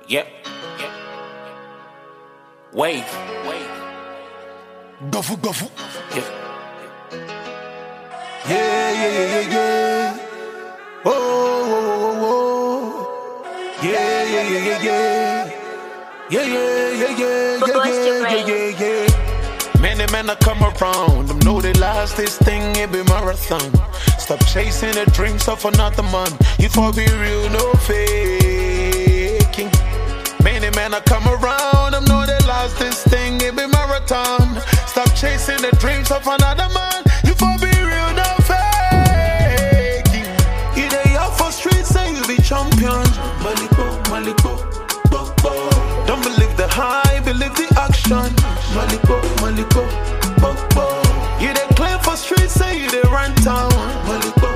Yep. Wave. Gafu, gafu. Yeah. Yeah. Oh, oh, oh, oh. Yeah. Yeah. Many men are come around, them know they last this thing, it be marathon. Stop chasing the dreams of another man. You for be real, no faking. Many men are come around, them know they last this thing, it be marathon. Stop chasing the dreams of another man. You for be real, no faking. You dey out for streets and you be champion. Maliko. Don't believe the hype, believe the action. Maliko. You dey claim for streets and you dey run town. Maliko.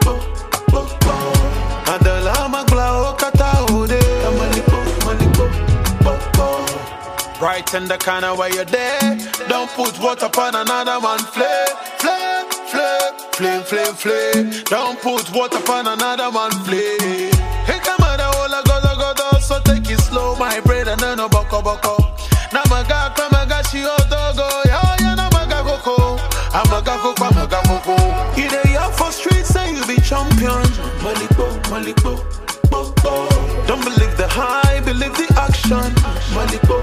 Adala magla okata ode. Maliko. Right in the corner where you're there. Don't put water upon another man. Flame. Don't put water upon another man. Flame. Hey, come on, all go. So take it slow, my bread and then no boko. Namaga, she otogo. Yeah, namaga koko. Amaga koko. You dey out for streets and you be champion. Maliko. Don't believe the hype, believe the action. Maliko.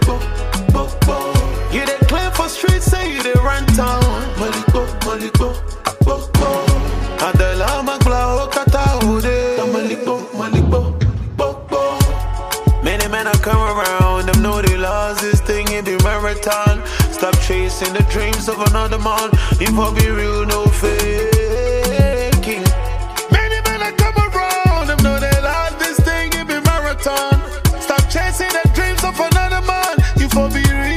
You dey claim for streets and you dey run town. Maliko. Adela magla okata ode. Maliko. Many men are come around, them know they lost this thing in the marathon. Stop chasing the dreams of another man. You for be real, no faking. Many men are come around, them know they lost this thing in the marathon. Stop chasing the dreams of another man. You for be real.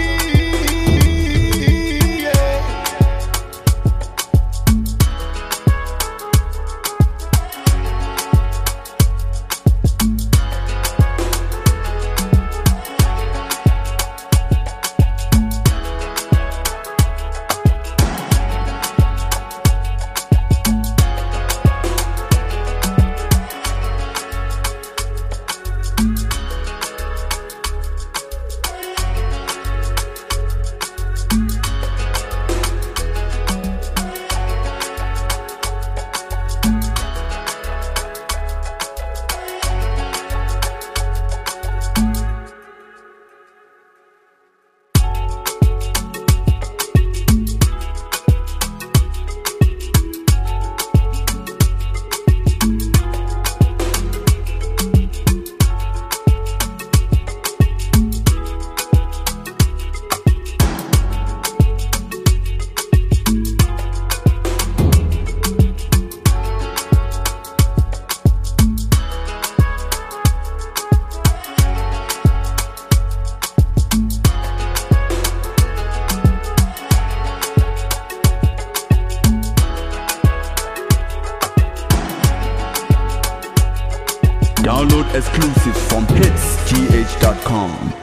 Download exclusives from hitsgh.com.